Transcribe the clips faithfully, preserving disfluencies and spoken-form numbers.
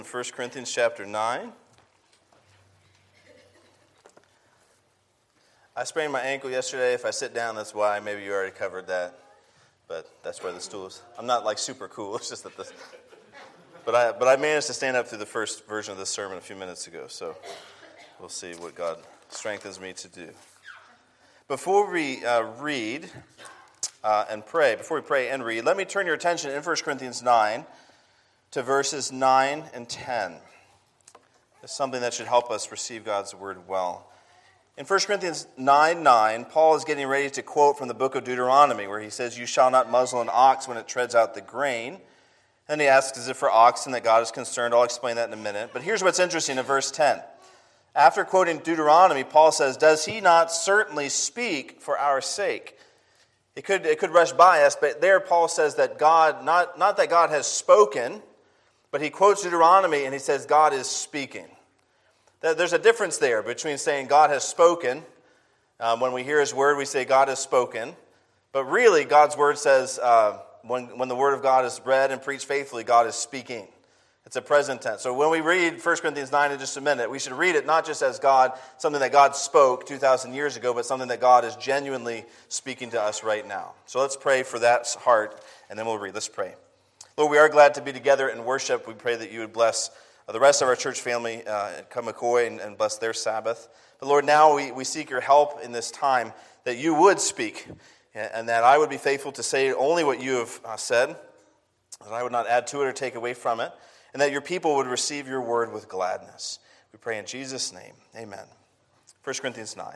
First Corinthians chapter nine. I sprained my ankle yesterday. If I sit down, that's why. Maybe you already covered that. But that's where the stool is. I'm not like super cool. It's just that this. But I but I managed to stand up through the first version of this sermon a few minutes ago. So we'll see what God strengthens me to do. Before we uh, read uh, and pray, before we pray and read, let me turn your attention in First Corinthians nine to verses nine and ten. It's something that should help us receive God's word well. In First Corinthians nine nine, Paul is getting ready to quote from the book of Deuteronomy, where he says, "You shall not muzzle an ox when it treads out the grain." And he asks, is it for oxen that God is concerned? I'll explain that in a minute. But here's what's interesting in verse ten. After quoting Deuteronomy, Paul says, "Does he not certainly speak for our sake?" It could, it could rush by us, but there Paul says that God, not, not that God has spoken, but he quotes Deuteronomy and he says God is speaking. There's a difference there between saying God has spoken. Um, when we hear his word, we say God has spoken. But really, God's word says uh, when, when the word of God is read and preached faithfully, God is speaking. It's a present tense. So when we read First Corinthians nine in just a minute, we should read it not just as God, something that God spoke two thousand years ago, but something that God is genuinely speaking to us right now. So let's pray for that heart, and then we'll read. Let's pray. Lord, we are glad to be together in worship. We pray that you would bless the rest of our church family uh, at Kamakoy and, and bless their Sabbath. But Lord, now we, we seek your help in this time, that you would speak, and that I would be faithful to say only what you have uh, said, that I would not add to it or take away from it, and that your people would receive your word with gladness. We pray in Jesus' name. Amen. First Corinthians nine.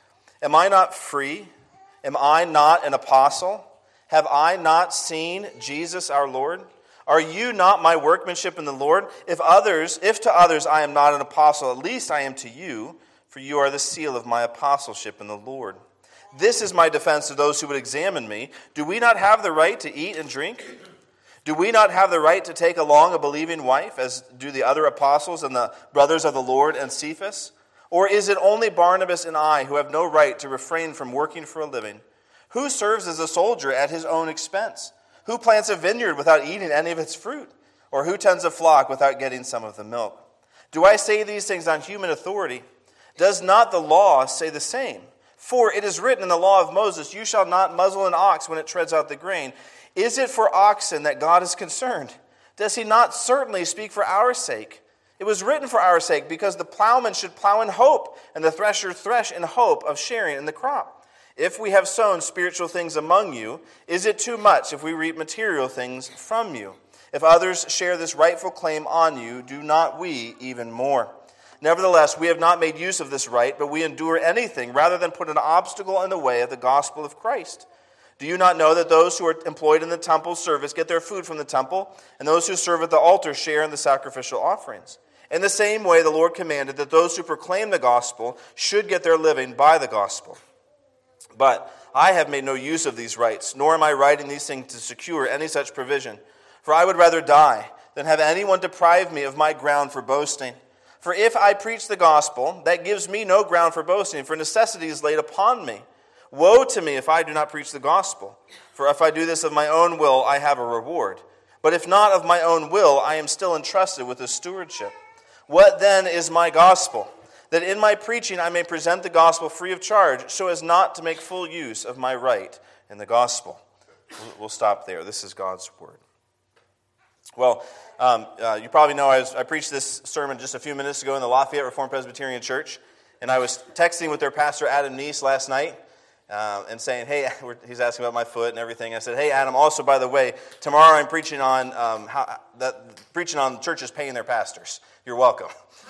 Am I not free? Am I not an apostle? Have I not seen Jesus our Lord? Are you not my workmanship in the Lord? If others, if to others I am not an apostle, at least I am to you, for you are the seal of my apostleship in the Lord. This is my defense to those who would examine me. Do we not have the right to eat and drink? Do we not have the right to take along a believing wife, as do the other apostles and the brothers of the Lord and Cephas? Or is it only Barnabas and I who have no right to refrain from working for a living? Who serves as a soldier at his own expense? Who plants a vineyard without eating any of its fruit? Or who tends a flock without getting some of the milk? Do I say these things on human authority? Does not the law say the same? For it is written in the law of Moses, you shall not muzzle an ox when it treads out the grain. Is it for oxen that God is concerned? Does he not certainly speak for our sake? It was written for our sake, because the plowman should plow in hope, and the thresher thresh in hope of sharing in the crop. If we have sown spiritual things among you, is it too much if we reap material things from you? If others share this rightful claim on you, do not we even more? Nevertheless, we have not made use of this right, but we endure anything rather than put an obstacle in the way of the gospel of Christ. Do you not know that those who are employed in the temple service get their food from the temple, and those who serve at the altar share in the sacrificial offerings? In the same way, the Lord commanded that those who proclaim the gospel should get their living by the gospel. But I have made no use of these rights, nor am I writing these things to secure any such provision. For I would rather die than have anyone deprive me of my ground for boasting. For if I preach the gospel, that gives me no ground for boasting, for necessity is laid upon me. Woe to me if I do not preach the gospel. For if I do this of my own will, I have a reward. But if not of my own will, I am still entrusted with a stewardship. What then is my gospel? That in my preaching I may present the gospel free of charge, so as not to make full use of my right in the gospel. We'll stop there. This is God's word. Well, um, uh, you probably know I, was, I preached this sermon just a few minutes ago in the Lafayette Reformed Presbyterian Church, and I was texting with their pastor, Adam Neese, last night, uh, and saying, hey, he's asking about my foot and everything. I said, hey, Adam, also, by the way, tomorrow I'm preaching on um, how that preaching on churches paying their pastors. You're welcome.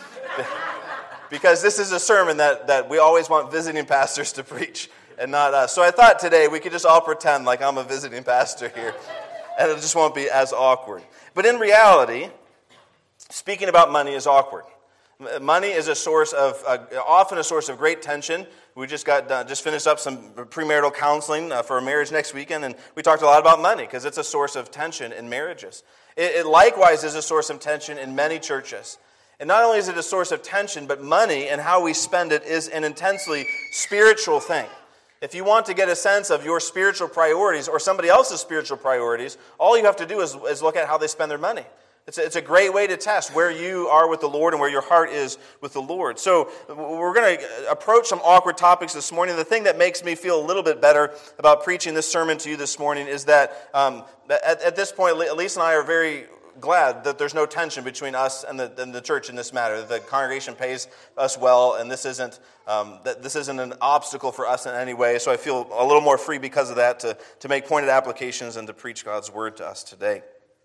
Because this is a sermon that, that we always want visiting pastors to preach, and not us. So I thought today we could just all pretend like I'm a visiting pastor here, and it just won't be as awkward. But in reality, speaking about money is awkward. Money is a source of, uh, often a source of great tension. We just got uh, just finished up some premarital counseling uh, for a marriage next weekend, and we talked a lot about money because it's a source of tension in marriages. It, it likewise is a source of tension in many churches. And not only is it a source of tension, but money and how we spend it is an intensely spiritual thing. If you want to get a sense of your spiritual priorities or somebody else's spiritual priorities, all you have to do is, is look at how they spend their money. It's a, it's a great way to test where you are with the Lord and where your heart is with the Lord. So we're going to approach some awkward topics this morning. The thing that makes me feel a little bit better about preaching this sermon to you this morning is that um, at, at this point, Lisa and I are very glad that there's no tension between us and the, and the church in this matter. The congregation pays us well, and this isn't um, that this isn't an obstacle for us in any way. So I feel a little more free because of that to, to make pointed applications and to preach God's word to us today.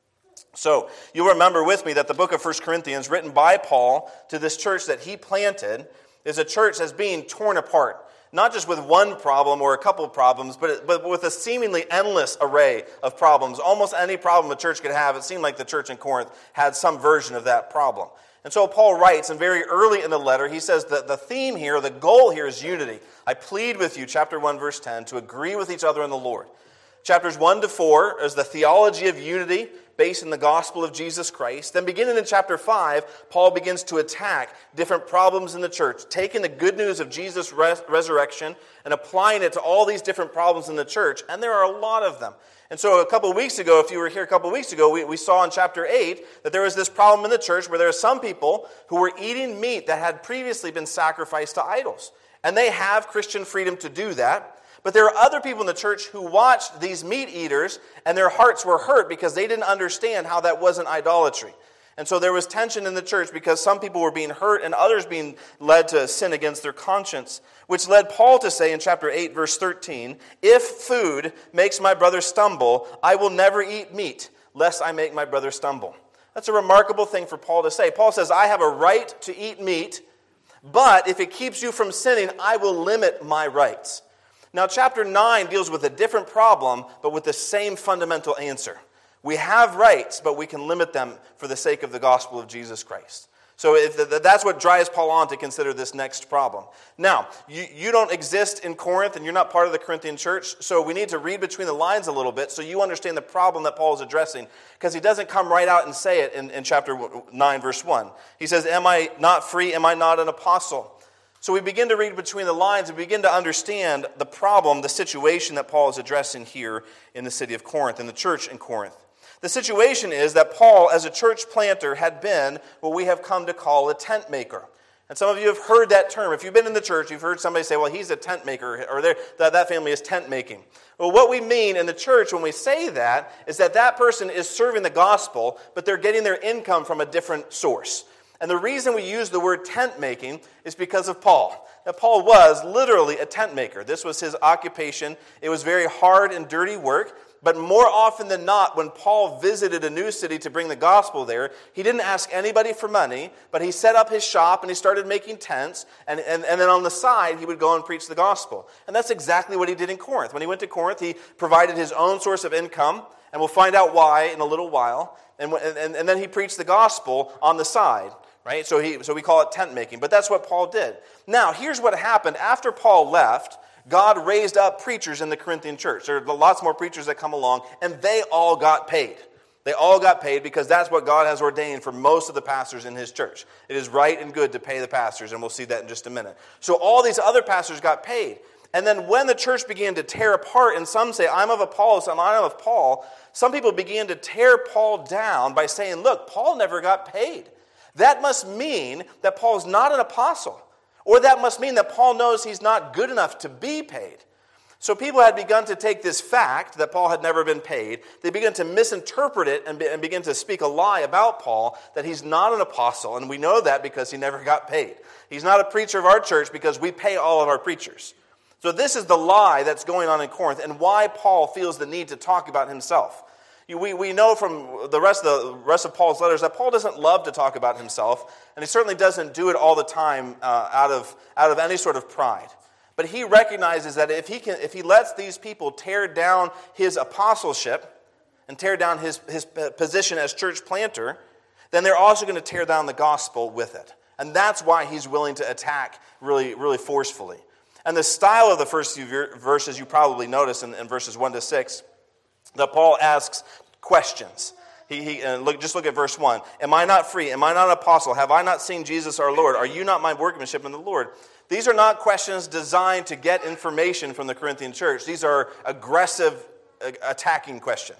So you'll remember with me that the book of First Corinthians, written by Paul to this church that he planted, is a church that's being torn apart. Not just with one problem or a couple of problems, but, but with a seemingly endless array of problems. Almost any problem a church could have, it seemed like the church in Corinth had some version of that problem. And so Paul writes, and very early in the letter, he says that the theme here, the goal here is unity. I plead with you, chapter one, verse ten, to agree with each other in the Lord. Chapters one to four is the theology of unity based in the gospel of Jesus Christ. Then beginning in chapter five, Paul begins to attack different problems in the church, taking the good news of Jesus' res- resurrection and applying it to all these different problems in the church. And there are a lot of them. And so a couple of weeks ago, if you were here a couple of weeks ago, we, we saw in chapter eight that there was this problem in the church where there are some people who were eating meat that had previously been sacrificed to idols. And they have Christian freedom to do that. But there are other people in the church who watched these meat eaters, and their hearts were hurt because they didn't understand how that wasn't idolatry. And so there was tension in the church because some people were being hurt and others being led to sin against their conscience, which led Paul to say in chapter eight, verse thirteen, "If food makes my brother stumble, I will never eat meat, lest I make my brother stumble." That's a remarkable thing for Paul to say. Paul says, I have a right to eat meat, but if it keeps you from sinning, I will limit my rights. Now, chapter nine deals with a different problem, but with the same fundamental answer. We have rights, but we can limit them for the sake of the gospel of Jesus Christ. So if the, that's what drives Paul on to consider this next problem. Now, you, you don't exist in Corinth, and you're not part of the Corinthian church, so we need to read between the lines a little bit so you understand the problem that Paul is addressing, because he doesn't come right out and say it in, in chapter nine, verse one. He says, "Am I not free? Am I not an apostle?" So we begin to read between the lines and begin to understand the problem, the situation that Paul is addressing here in the city of Corinth, in the church in Corinth. The situation is that Paul, as a church planter, had been what we have come to call a tent maker. And some of you have heard that term. If you've been in the church, you've heard somebody say, well, he's a tent maker, or that, that family is tent making. Well, what we mean in the church when we say that is that that person is serving the gospel, but they're getting their income from a different source. And the reason we use the word tent making is because of Paul. Now, Paul was literally a tent maker. This was his occupation. It was very hard and dirty work. But more often than not, when Paul visited a new city to bring the gospel there, he didn't ask anybody for money, but he set up his shop and he started making tents. And, and, and then on the side, he would go and preach the gospel. And that's exactly what he did in Corinth. When he went to Corinth, he provided his own source of income. And we'll find out why in a little while. And, and, and then he preached the gospel on the side. Right? So he so we call it tent making. But that's what Paul did. Now, here's what happened. After Paul left, God raised up preachers in the Corinthian church. There are lots more preachers that come along, and they all got paid. They all got paid because that's what God has ordained for most of the pastors in his church. It is right and good to pay the pastors, and we'll see that in just a minute. So all these other pastors got paid. And then when the church began to tear apart, and some say, I'm of Apollos, I'm of Paul, some people began to tear Paul down by saying, look, Paul never got paid. That must mean that Paul's not an apostle. Or that must mean that Paul knows he's not good enough to be paid. So people had begun to take this fact that Paul had never been paid, they began to misinterpret it and, be, and begin to speak a lie about Paul, that he's not an apostle. And we know that because he never got paid. He's not a preacher of our church because we pay all of our preachers. So this is the lie that's going on in Corinth and why Paul feels the need to talk about himself. We, we know from the rest of the rest of Paul's letters that Paul doesn't love to talk about himself, and he certainly doesn't do it all the time uh, out of out of any sort of pride. But he recognizes that if he can, if he lets these people tear down his apostleship and tear down his, his position as church planter, then they're also going to tear down the gospel with it. And that's why he's willing to attack really, really forcefully. And the style of the first few verses you probably notice in, in verses one to six, that Paul asks questions. He, he uh, look, just look at verse one. Am I not free? Am I not an apostle? Have I not seen Jesus our Lord? Are you not my workmanship in the Lord? These are not questions designed to get information from the Corinthian church. These are aggressive, uh, attacking questions.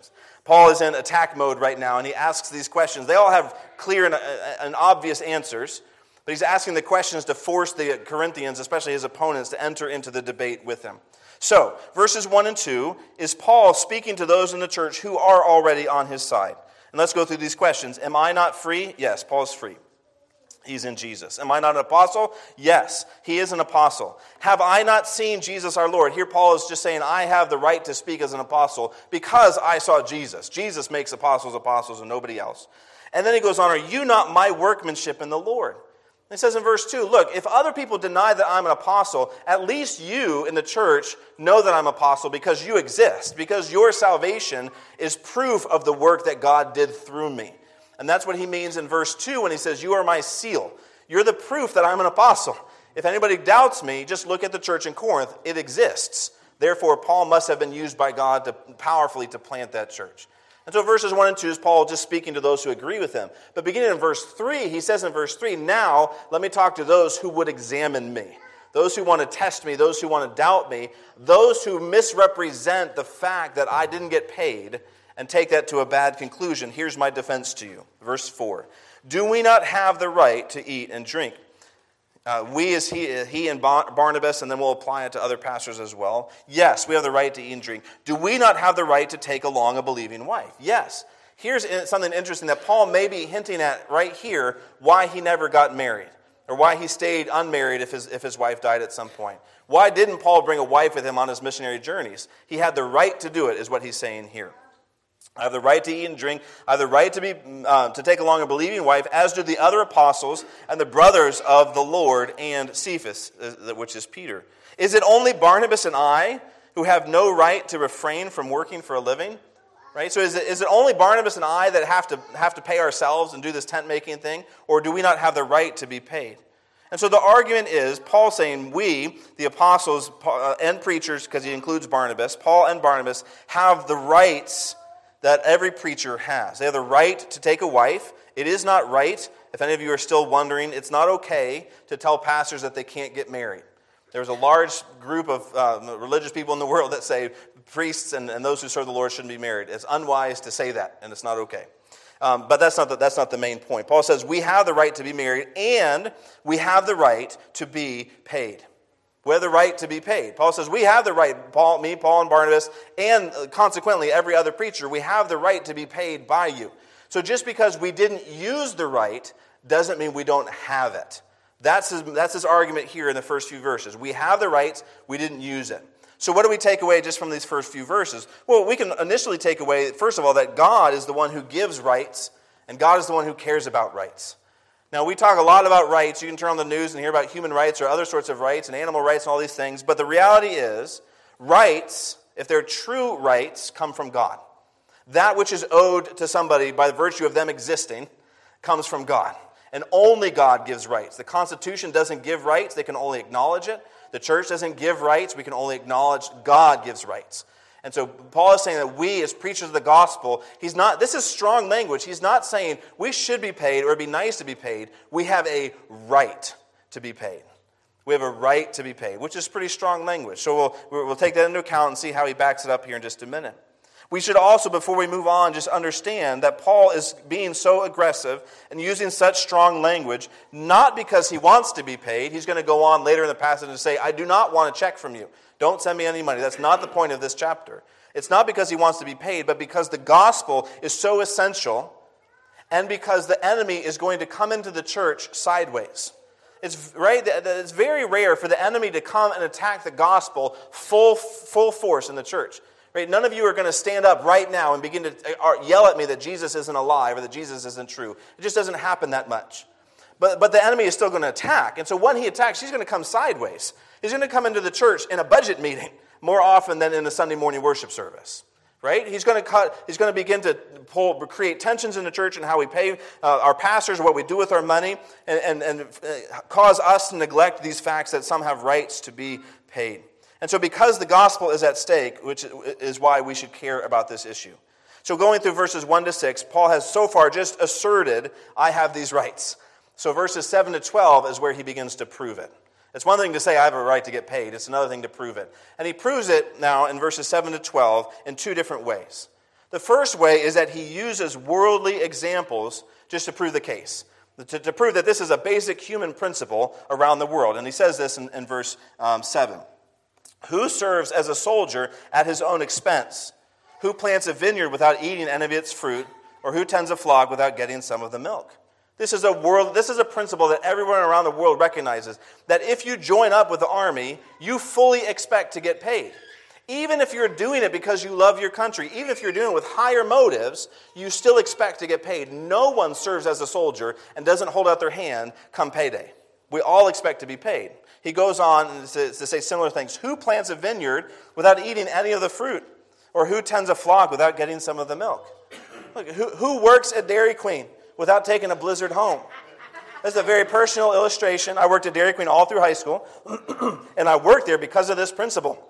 Paul is in attack mode right now, and he asks these questions. They all have clear and, and obvious answers, but he's asking the questions to force the Corinthians, especially his opponents, to enter into the debate with him. So, verses one and two is Paul speaking to those in the church who are already on his side. And let's go through these questions. Am I not free? Yes, Paul's free. He's in Jesus. Am I not an apostle? Yes, he is an apostle. Have I not seen Jesus our Lord? Here Paul is just saying, I have the right to speak as an apostle because I saw Jesus. Jesus makes apostles apostles and nobody else. And then he goes on, are you not my workmanship in the Lord? He says in verse two, look, if other people deny that I'm an apostle, at least you in the church know that I'm an apostle because you exist, because your salvation is proof of the work that God did through me. And that's what he means in verse two when he says, you are my seal. You're the proof that I'm an apostle. If anybody doubts me, just look at the church in Corinth. It exists. Therefore, Paul must have been used by God to, powerfully to plant that church. And so verses one and two is Paul just speaking to those who agree with him. But beginning in verse three, he says in verse three, now let me talk to those who would examine me. Those who want to test me, those who want to doubt me, those who misrepresent the fact that I didn't get paid and take that to a bad conclusion. Here's my defense to you. Verse four. Do we not have the right to eat and drink? Uh, we as he, he and Barnabas, and then we'll apply it to other pastors as well. Yes, we have the right to eat and drink. Do we not have the right to take along a believing wife? Yes. Here's something interesting that Paul may be hinting at right here, why he never got married, or why he stayed unmarried if his, if his wife died at some point. Why didn't Paul bring a wife with him on his missionary journeys? He had the right to do it, is what he's saying here. I have the right to eat and drink. I have the right to be uh, to take along a believing wife, as do the other apostles and the brothers of the Lord and Cephas, which is Peter. Is it only Barnabas and I who have no right to refrain from working for a living? Right? So is it, is it only Barnabas and I that have to have to pay ourselves and do this tent making thing, or do we not have the right to be paid? And so the argument is, Paul saying we, the apostles and preachers, because he includes Barnabas, Paul and Barnabas, have the rights that every preacher has. They have the right to take a wife. It is not right, if any of you are still wondering, it's not okay to tell pastors that they can't get married. There's a large group of uh, religious people in the world that say priests and, and those who serve the Lord shouldn't be married. It's unwise to say that, and it's not okay. Um, but that's not the, that's not the main point. Paul says we have the right to be married, and we have the right to be paid. We have the right to be paid. Paul says we have the right, Paul, me, Paul, and Barnabas, and consequently every other preacher, we have the right to be paid by you. So just because we didn't use the right doesn't mean we don't have it. That's his, that's his argument here in the first few verses. We have the rights, we didn't use it. So what do we take away just from these first few verses? Well, we can initially take away, first of all, that God is the one who gives rights, and God is the one who cares about rights. Now, we talk a lot about rights. You can turn on the news and hear about human rights or other sorts of rights and animal rights and all these things. But the reality is, rights, if they're true rights, come from God. That which is owed to somebody by virtue of them existing comes from God. And only God gives rights. The Constitution doesn't give rights. They can only acknowledge it. The church doesn't give rights. We can only acknowledge God gives rights. And so Paul is saying that we, as preachers of the gospel, he's not, this is strong language. He's not saying we should be paid or it'd be nice to be paid. We have a right to be paid. We have a right to be paid, which is pretty strong language. So we'll, we'll take that into account and see how he backs it up here in just a minute. We should also, before we move on, just understand that Paul is being so aggressive and using such strong language, not because he wants to be paid. He's going to go on later in the passage and say, I do not want a check from you. Don't send me any money. That's not the point of this chapter. It's not because he wants to be paid, but because the gospel is so essential and because the enemy is going to come into the church sideways. It's right. It's very rare for the enemy to come and attack the gospel full, full force in the church. Right? None of you are going to stand up right now and begin to yell at me that Jesus isn't alive or that Jesus isn't true. It just doesn't happen that much. But, but the enemy is still going to attack. And so when he attacks, he's going to come sideways. He's going to come into the church in a budget meeting more often than in a Sunday morning worship service. Right? He's going to cut. He's going to begin to pull, create tensions in the church and how we pay uh, our pastors, what we do with our money, and, and, and uh, cause us to neglect these facts that some have rights to be paid. And so because the gospel is at stake, which is why we should care about this issue. So going through verses one to six, Paul has so far just asserted, I have these rights. So verses seven to twelve is where he begins to prove it. It's one thing to say I have a right to get paid. It's another thing to prove it. And he proves it now in verses seven to twelve in two different ways. The first way is that he uses worldly examples just to prove the case, to, to prove that this is a basic human principle around the world. And he says this in, in verse um, seven. Who serves as a soldier at his own expense? Who plants a vineyard without eating any of its fruit? Or who tends a flock without getting some of the milk? This is a world. This is a principle that everyone around the world recognizes, that if you join up with the army, you fully expect to get paid. Even if you're doing it because you love your country, even if you're doing it with higher motives, you still expect to get paid. No one serves as a soldier and doesn't hold out their hand come payday. We all expect to be paid. He goes on to say similar things. Who plants a vineyard without eating any of the fruit? Or who tends a flock without getting some of the milk? Look, who, who works at Dairy Queen without taking a Blizzard home? That's a very personal illustration. I worked at Dairy Queen all through high school, and I worked there because of this principle.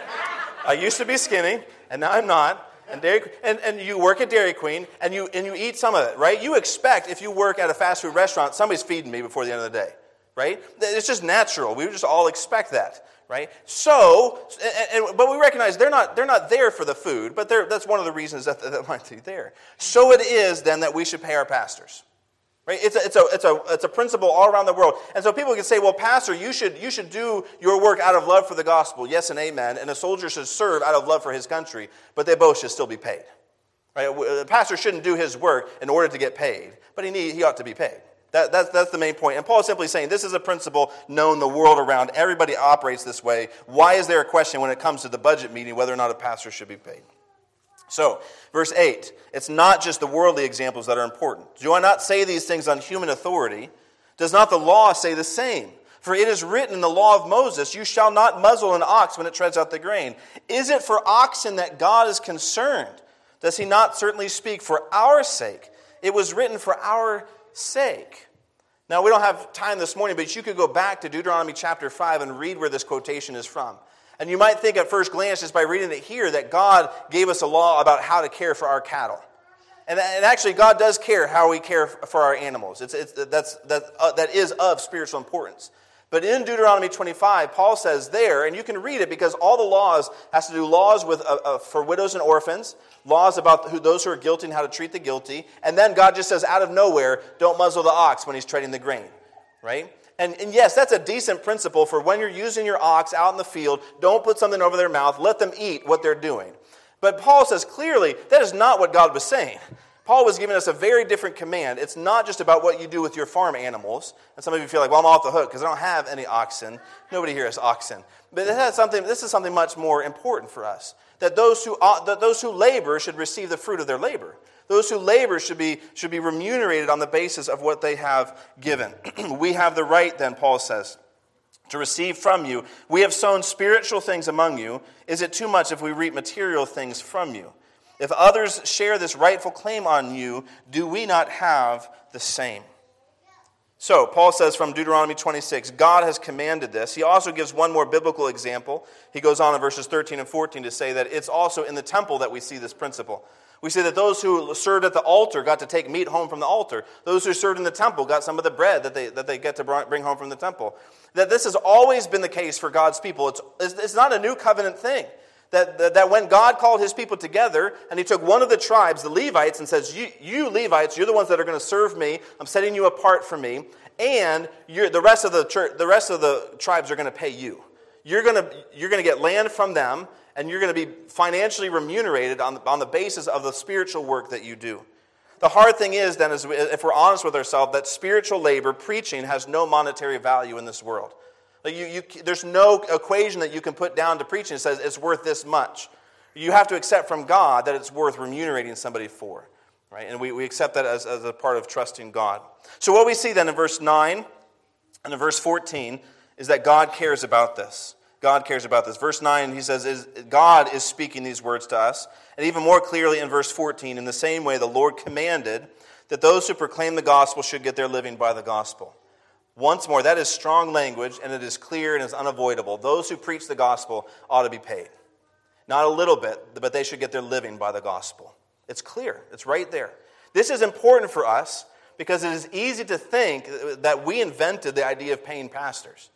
I used to be skinny, and now I'm not. And, Dairy, and, and you work at Dairy Queen, and you and you eat some of it, right? You expect, if you work at a fast food restaurant, somebody's feeding me before the end of the day, right? It's just natural. We just all expect that, right? So, and, and, but we recognize they're not they're not there for the food, but they're, that's one of the reasons that that might be there. So it is then that we should pay our pastors. Right? It's a, it's a it's a it's a principle all around the world. And so people can say, well, pastor, you should you should do your work out of love for the gospel. Yes and amen. And a soldier should serve out of love for his country, but they both should still be paid. Right? The pastor shouldn't do his work in order to get paid, but he need, he ought to be paid. That, that's, that's the main point. And Paul is simply saying this is a principle known the world around. Everybody operates this way. Why is there a question when it comes to the budget meeting whether or not a pastor should be paid? So, verse eight, it's not just the worldly examples that are important. Do I not say these things on human authority? Does not the law say the same? For it is written in the law of Moses, you shall not muzzle an ox when it treads out the grain. Is it for oxen that God is concerned? Does he not certainly speak for our sake? It was written for our sake. Now, we don't have time this morning, but you could go back to Deuteronomy chapter five and read where this quotation is from. And you might think at first glance, just by reading it here, that God gave us a law about how to care for our cattle. And, and actually, God does care how we care for our animals. It's, it's, that's, that, uh, that is of spiritual importance. But in Deuteronomy twenty-five, Paul says there, and you can read it because all the laws has to do laws with uh, uh, for widows and orphans, laws about who, those who are guilty and how to treat the guilty. And then God just says out of nowhere, don't muzzle the ox when he's treading the grain. Right? And, and yes, that's a decent principle for when you're using your ox out in the field. Don't put something over their mouth. Let them eat what they're doing. But Paul says clearly that is not what God was saying. Paul was giving us a very different command. It's not just about what you do with your farm animals. And some of you feel like, well, I'm off the hook because I don't have any oxen. Nobody here has oxen. But it has something. This is something much more important for us. That those who that those who labor should receive the fruit of their labor. Those who labor should be, should be remunerated on the basis of what they have given. We have the right, then, Paul says, to receive from you. We have sown spiritual things among you. Is it too much if we reap material things from you? If others share this rightful claim on you, do we not have the same? So, Paul says from Deuteronomy twenty-six, God has commanded this. He also gives one more biblical example. He goes on in verses thirteen and fourteen to say that it's also in the temple that we see this principle. We see that those who served at the altar got to take meat home from the altar. Those who served in the temple got some of the bread that they that they get to bring home from the temple. That this has always been the case for God's people. It's, it's not a new covenant thing. That, that, that when God called his people together and he took one of the tribes, the Levites, and says, you, you Levites, you're the ones that are going to serve me. I'm setting you apart from me. And you're, the rest of the church, the rest of the tribes are going to pay you. You're going to you're going to get land from them, and you're going to be financially remunerated on the, on the basis of the spiritual work that you do. The hard thing is, then, is if we're honest with ourselves, that spiritual labor, preaching, has no monetary value in this world. Like you, you, there's no equation that you can put down to preaching that says it's worth this much. You have to accept from God that it's worth remunerating somebody for. Right? And we, we accept that as, as a part of trusting God. So what we see then in verse nine and in verse fourteen is that God cares about this. God cares about this. Verse nine, he says, is God is speaking these words to us. And even more clearly in verse fourteen, in the same way the Lord commanded that those who proclaim the gospel should get their living by the gospel. Once more, that is strong language, and it is clear and is unavoidable. Those who preach the gospel ought to be paid. Not a little bit, but they should get their living by the gospel. It's clear. It's right there. This is important for us because it is easy to think that we invented the idea of paying pastors. Right?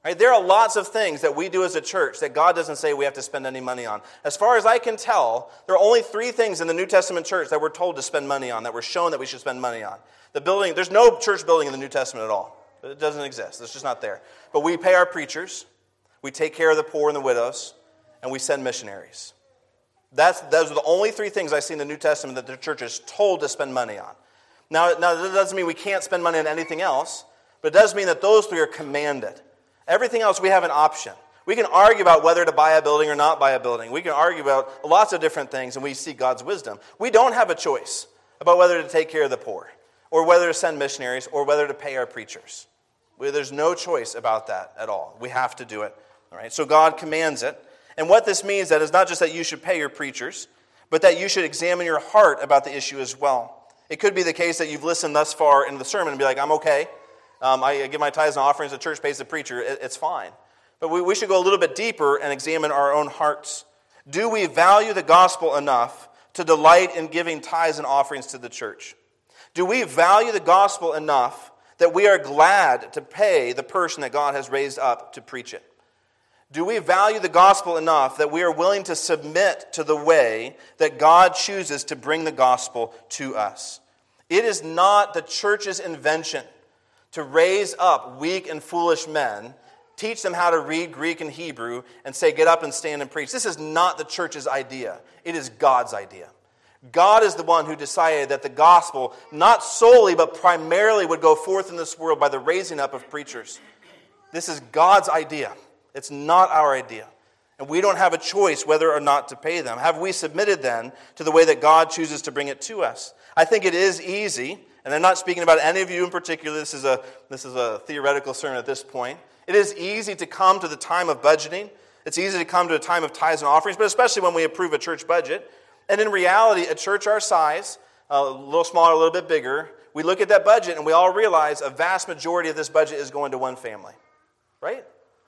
Right? There are lots of things that we do as a church that God doesn't say we have to spend any money on. As far as I can tell, there are only three things in the New Testament church that we're told to spend money on, that we're shown that we should spend money on. The building, there's no church building in the New Testament at all. It doesn't exist. It's just not there. But we pay our preachers, we take care of the poor and the widows, and we send missionaries. That's, those are the only three things I see in the New Testament that the church is told to spend money on. Now, now that doesn't mean we can't spend money on anything else, but it does mean that those three are commanded. Everything else, we have an option. We can argue about whether to buy a building or not buy a building. We can argue about lots of different things, and we seek God's wisdom. We don't have a choice about whether to take care of the poor, or whether to send missionaries, or whether to pay our preachers. We, there's no choice about that at all. We have to do it. All right? So God commands it. And what this means that is not just that you should pay your preachers, but that you should examine your heart about the issue as well. It could be the case that you've listened thus far into the sermon and be like, I'm okay. Um, I give my tithes and offerings, the church pays the preacher, it, it's fine. But we, we should go a little bit deeper and examine our own hearts. Do we value the gospel enough to delight in giving tithes and offerings to the church? Do we value the gospel enough that we are glad to pay the person that God has raised up to preach it? Do we value the gospel enough that we are willing to submit to the way that God chooses to bring the gospel to us? It is not the church's invention to raise up weak and foolish men, teach them how to read Greek and Hebrew, and say, get up and stand and preach. This is not the church's idea. It is God's idea. God is the one who decided that the gospel, not solely but primarily, would go forth in this world by the raising up of preachers. This is God's idea. It's not our idea. And we don't have a choice whether or not to pay them. Have we submitted then to the way that God chooses to bring it to us? I think it is easy, and I'm not speaking about any of you in particular. This is a, this is a theoretical sermon at this point. It is easy to come to the time of budgeting. It's easy to come to a time of tithes and offerings, but especially when we approve a church budget. And in reality, a church our size, a little smaller, a little bit bigger, we look at that budget and we all realize a vast majority of this budget is going to one family. Right?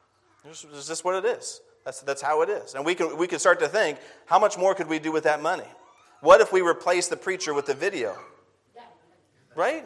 It's just what it is. That's, that's how it is. And we can, we can start to think, how much more could we do with that money? What if we replace the preacher with the video? Right?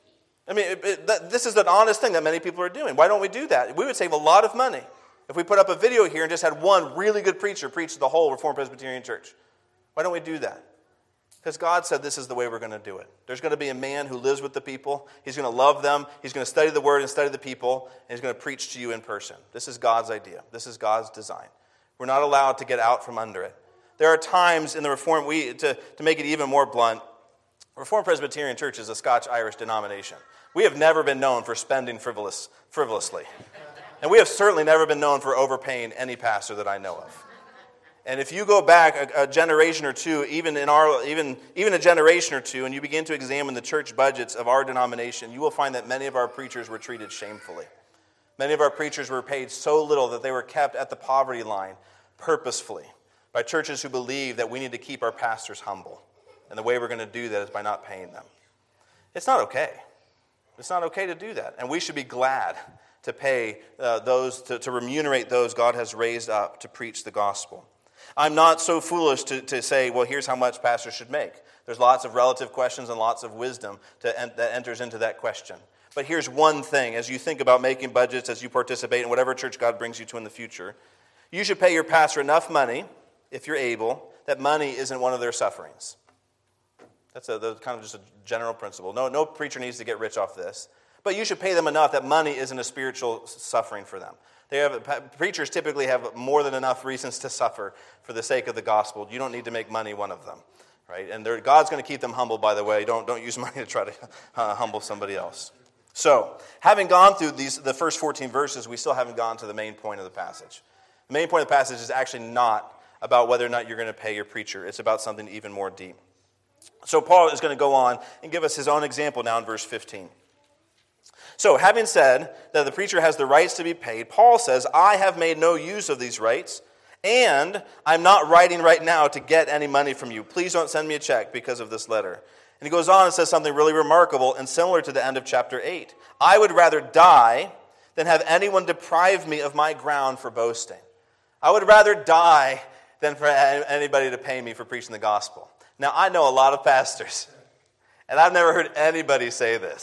I mean, it, it, that, this is an honest thing that many people are doing. Why don't we do that? We would save a lot of money if we put up a video here and just had one really good preacher preach the whole Reformed Presbyterian Church. Why don't we do that? Because God said this is the way we're going to do it. There's going to be a man who lives with the people. He's going to love them. He's going to study the Word and study the people. And he's going to preach to you in person. This is God's idea. This is God's design. We're not allowed to get out from under it. There are times in the Reformed, we to, to make it even more blunt, Reformed Presbyterian Church is a Scotch-Irish denomination. We have never been known for spending frivolous, frivolously. And we have certainly never been known for overpaying any pastor that I know of. And if you go back a, a generation or two, even in our even even a generation or two, and you begin to examine the church budgets of our denomination, you will find that many of our preachers were treated shamefully. Many of our preachers were paid so little that they were kept at the poverty line purposefully by churches who believe that we need to keep our pastors humble. And the way we're going to do that is by not paying them. It's not okay. It's not okay to do that. And we should be glad to pay uh, those, to, to remunerate those God has raised up to preach the gospel. I'm not so foolish to, to say, well, here's how much pastors should make. There's lots of relative questions and lots of wisdom to, en- that enters into that question. But here's one thing. As you think about making budgets, as you participate in whatever church God brings you to in the future, you should pay your pastor enough money, if you're able, that money isn't one of their sufferings. That's, a, that's kind of just a general principle. No, no preacher needs to get rich off this. But you should pay them enough that money isn't a spiritual suffering for them. They have, preachers typically have more than enough reasons to suffer for the sake of the gospel. You don't need to make money one of them, right? And God's going to keep them humble, by the way. Don't, don't use money to try to uh, humble somebody else. So, having gone through these the first fourteen verses, we still haven't gone to the main point of the passage. The main point of the passage is actually not about whether or not you're going to pay your preacher. It's about something even more deep. So Paul is going to go on and give us his own example now in verse fifteen. So, having said that the preacher has the rights to be paid, Paul says, I have made no use of these rights, and I'm not writing right now to get any money from you. Please don't send me a check because of this letter. And he goes on and says something really remarkable and similar to the end of chapter eight. I would rather die than have anyone deprive me of my ground for boasting. I would rather die than for anybody to pay me for preaching the gospel. Now, I know a lot of pastors, and I've never heard anybody say this.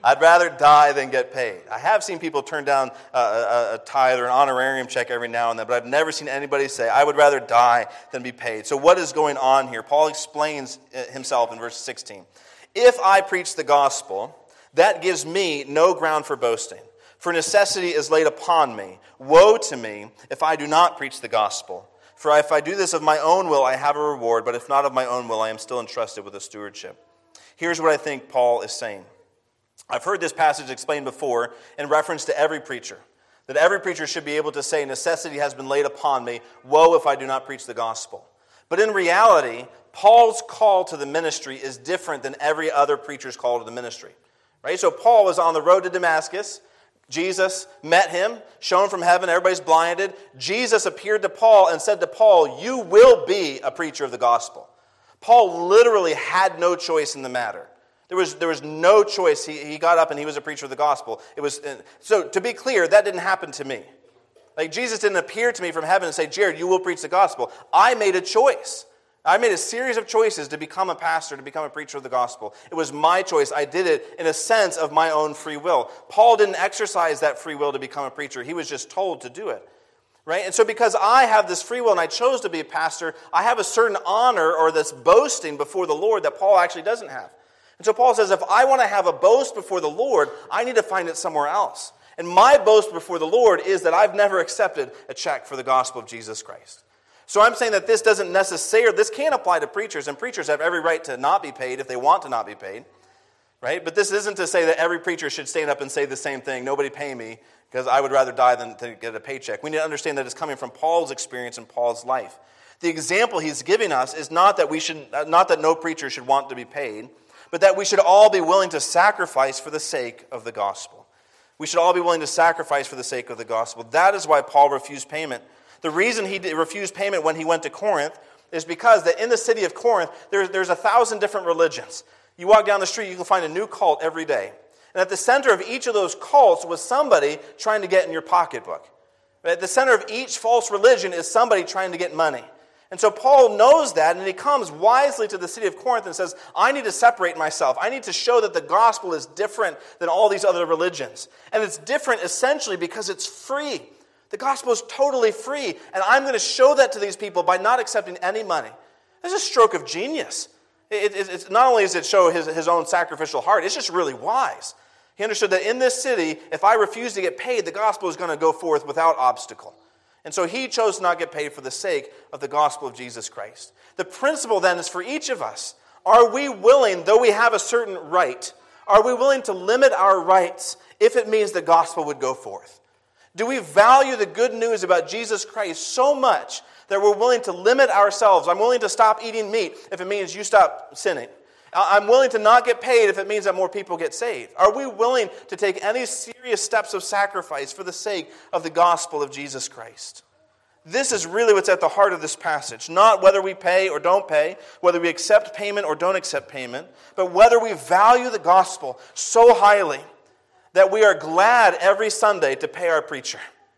I'd rather die than get paid. I have seen people turn down a, a, a tithe or an honorarium check every now and then, but I've never seen anybody say, I would rather die than be paid. So what is going on here? Paul explains himself in verse sixteen. If I preach the gospel, that gives me no ground for boasting. For necessity is laid upon me. Woe to me if I do not preach the gospel. For if I do this of my own will, I have a reward, but if not of my own will, I am still entrusted with a stewardship. Here's what I think Paul is saying. I've heard this passage explained before in reference to every preacher. That every preacher should be able to say, necessity has been laid upon me. Woe if I do not preach the gospel. But in reality, Paul's call to the ministry is different than every other preacher's call to the ministry. Right? So Paul was on the road to Damascus. Jesus met him, shown from heaven, everybody's blinded. Jesus appeared to Paul and said to Paul, you will be a preacher of the gospel. Paul literally had no choice in the matter. There was, there was no choice. He, he got up and he was a preacher of the gospel. It was so to be clear, that didn't happen to me. Like Jesus didn't appear to me from heaven and say, Jared, you will preach the gospel. I made a choice. I made a series of choices to become a pastor, to become a preacher of the gospel. It was my choice. I did it in a sense of my own free will. Paul didn't exercise that free will to become a preacher. He was just told to do it. Right? And so because I have this free will and I chose to be a pastor, I have a certain honor or this boasting before the Lord that Paul actually doesn't have. And so Paul says, if I want to have a boast before the Lord, I need to find it somewhere else. And my boast before the Lord is that I've never accepted a check for the gospel of Jesus Christ. So I'm saying that this doesn't necessarily, this can apply to preachers, and preachers have every right to not be paid if they want to not be paid. Right? But this isn't to say that every preacher should stand up and say the same thing, nobody pay me, because I would rather die than to get a paycheck. We need to understand that it's coming from Paul's experience and Paul's life. The example he's giving us is not that we should, not that no preacher should want to be paid, but that we should all be willing to sacrifice for the sake of the gospel. We should all be willing to sacrifice for the sake of the gospel. That is why Paul refused payment. The reason he refused payment when he went to Corinth is because that in the city of Corinth, there's, there's a thousand different religions. You walk down the street, you can find a new cult every day. And at the center of each of those cults was somebody trying to get in your pocketbook. At the center of each false religion is somebody trying to get money. And so Paul knows that, and he comes wisely to the city of Corinth and says, I need to separate myself. I need to show that the gospel is different than all these other religions. And it's different essentially because it's free. The gospel is totally free, and I'm going to show that to these people by not accepting any money. It's a stroke of genius. It, it, it's, not only does it show his, his own sacrificial heart, it's just really wise. He understood that in this city, if I refuse to get paid, the gospel is going to go forth without obstacle. And so he chose to not get paid for the sake of the gospel of Jesus Christ. The principle then is for each of us. Are we willing, though we have a certain right, are we willing to limit our rights if it means the gospel would go forth? Do we value the good news about Jesus Christ so much that we're willing to limit ourselves? I'm willing to stop eating meat if it means you stop sinning. I'm willing to not get paid if it means that more people get saved. Are we willing to take any serious steps of sacrifice for the sake of the gospel of Jesus Christ? This is really what's at the heart of this passage. Not whether we pay or don't pay, whether we accept payment or don't accept payment, but whether we value the gospel so highly that we are glad every Sunday to pay our preacher,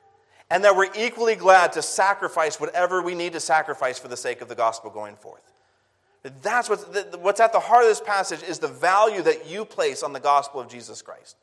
and that we're equally glad to sacrifice whatever we need to sacrifice for the sake of the gospel going forth. That's what's, what's at the heart of this passage is the value that you place on the gospel of Jesus Christ.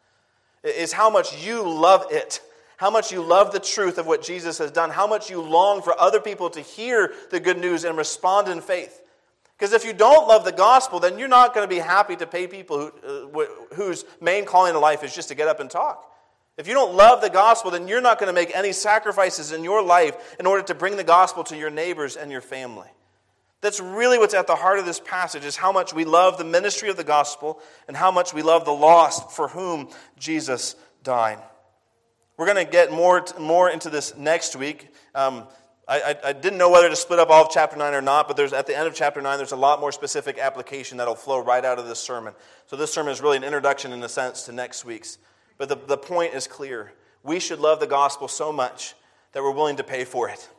Is how much you love it. How much you love the truth of what Jesus has done. How much you long for other people to hear the good news and respond in faith. Because if you don't love the gospel, then you're not going to be happy to pay people who, uh, whose main calling in life is just to get up and talk. If you don't love the gospel, then you're not going to make any sacrifices in your life in order to bring the gospel to your neighbors and your family. That's really what's at the heart of this passage, is how much we love the ministry of the gospel and how much we love the lost for whom Jesus died. We're going to get more more into this next week. Um, I, I, I didn't know whether to split up all of chapter nine or not, but there's at the end of chapter nine, there's a lot more specific application that'll flow right out of this sermon. So this sermon is really an introduction, in a sense, to next week's. But the, the point is clear. We should love the gospel so much that we're willing to pay for it.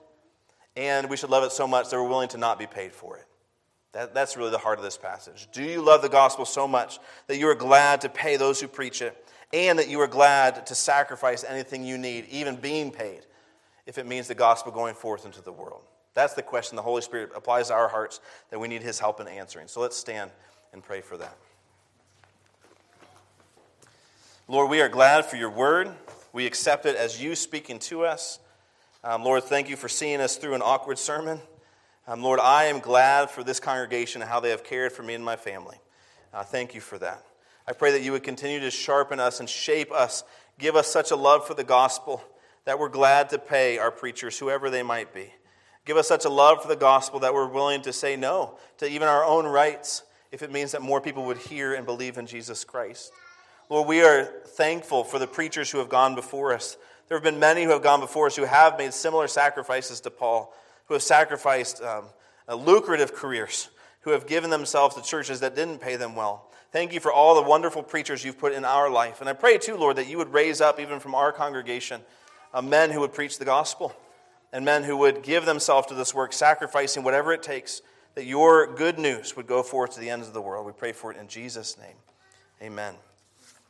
And we should love it so much that we're willing to not be paid for it. That, that's really the heart of this passage. Do you love the gospel so much that you are glad to pay those who preach it, and that you are glad to sacrifice anything you need, even being paid, if it means the gospel going forth into the world? That's the question the Holy Spirit applies to our hearts that we need His help in answering. So let's stand and pray for that. Lord, we are glad for your word. We accept it as you speaking to us. Um, Lord, thank you for seeing us through an awkward sermon. Um, Lord, I am glad for this congregation and how they have cared for me and my family. Uh, thank you for that. I pray that you would continue to sharpen us and shape us, give us such a love for the gospel that we're glad to pay our preachers, whoever they might be. Give us such a love for the gospel that we're willing to say no to even our own rights if it means that more people would hear and believe in Jesus Christ. Lord, we are thankful for the preachers who have gone before us. There have been many who have gone before us who have made similar sacrifices to Paul, who have sacrificed um, uh, lucrative careers, who have given themselves to churches that didn't pay them well. Thank you for all the wonderful preachers you've put in our life. And I pray too, Lord, that you would raise up, even from our congregation, uh, men who would preach the gospel and men who would give themselves to this work, sacrificing whatever it takes, that your good news would go forth to the ends of the world. We pray for it in Jesus' name. Amen.